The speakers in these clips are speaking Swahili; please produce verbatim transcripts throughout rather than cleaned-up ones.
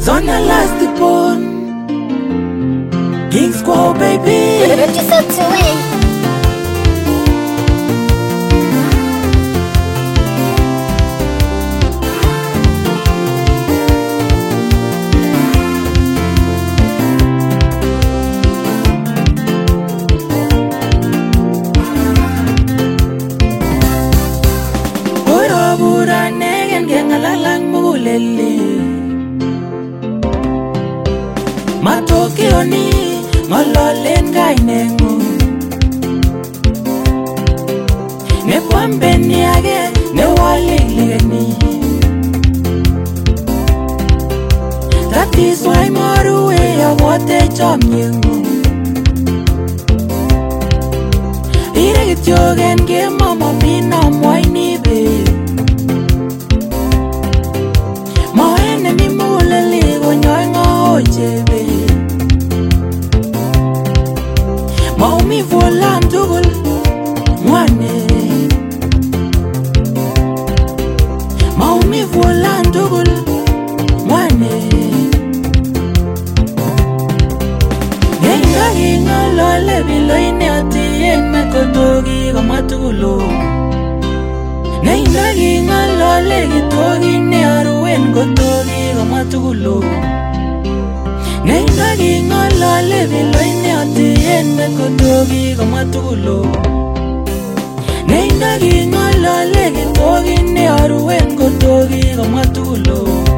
Zona last born King Squall baby. Producer Twin. Matokeo ni ngololen kainengu ne pambeni age ne waliligeni. That is why moru e awote chamyengu ire kityogen ke mama pina moini be moene mi mulali gonyoingo chebe Maumi volan tugul mwane Maumi volan tugul mwane Genga ginga lole biloine atien me kotogi kamatugulo Genga ginga lole gitogi ne aruen kotogi kamatugulo Nenga ginga lole biloine atien me kotogi kamatugulo Nenga ginga lole gitogi ne aruen kotogi kamatugulo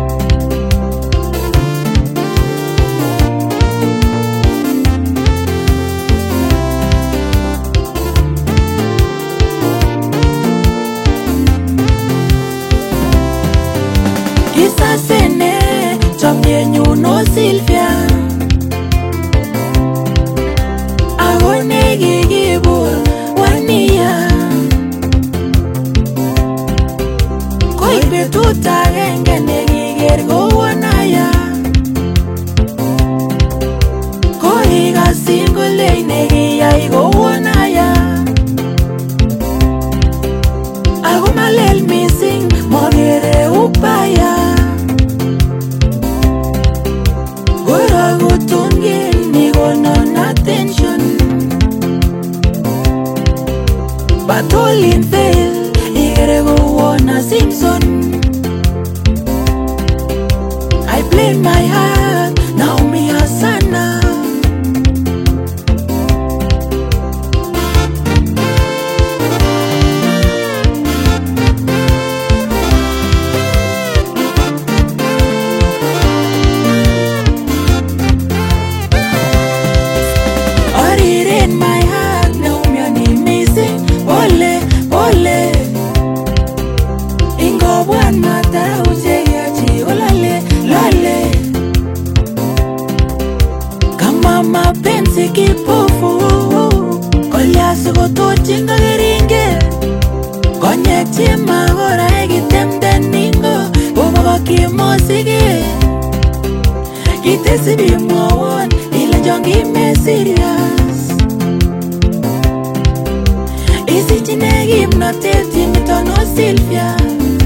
Kisa sene chamyenyu no Silvia Agone gigibu wania Koi betuta genge negiger go wanaya Koi gasingule negiya go wanaya Agumalel missing mogere upaya But all in fail, igere go wanna Simpson. I blame my heart, now me Hasana. In my heart, now me on missing. Ole, ole Ingo buwan matara ucheyachi Olale, lale Kama mapenzi kipofu Kolya suko tochinga geringe Konyek chima gora egitemde ningo Bobaba kimosige Kitesi bimwawon Ila jongi me serious Isi chinegi mnateti mitono Silvia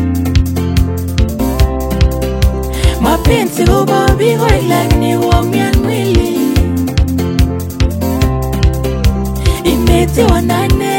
Mapenzi ubabi hoi lagni wamian mwili Imeti wanane